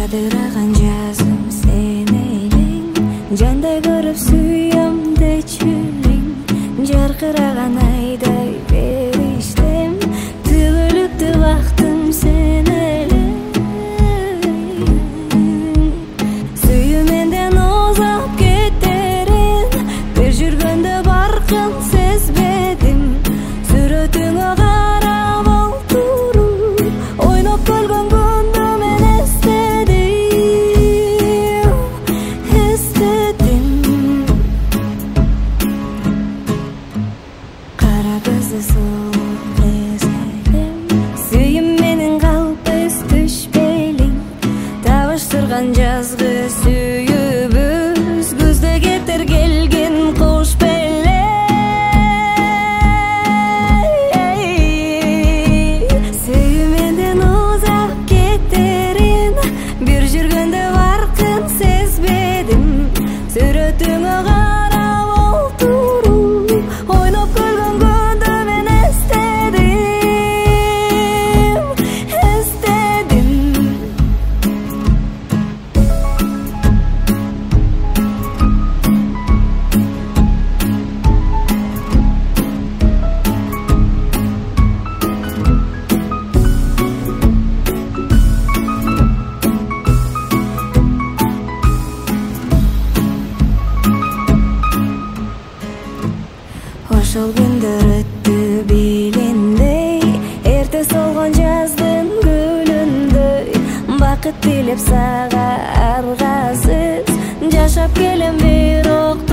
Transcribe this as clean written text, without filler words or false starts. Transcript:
Жадыраган жазым сен элең, жандай көрүп сүйөм дечүлүң. Жаркыраган айдай бериштем, төгүлүптү бактым сен элең. Сүйүү менден озап кетерин, бир жүргөндө баркын сезбедим. Сүрөтүңө карап отуруп, ойноп көлгөн күндү мен эстедим. Кара көзү сулуу эзелем, сүйүм менин калп эс түшпелиң. Табыштырган жазгы сүйүүбүз, күздө кетер келген куш беле. Сүйүү менден узап кетерин, бир жүргөндө баркын сезбедим. Сүрөтүңө карап отуруп, ойноп көлгөн күндү мен эстедим. Ошол күндөр өттү билиндей, эрте солгон жаздын гүлүндөй. Бакыт тилеп сага аргасыз, жашап келем бирок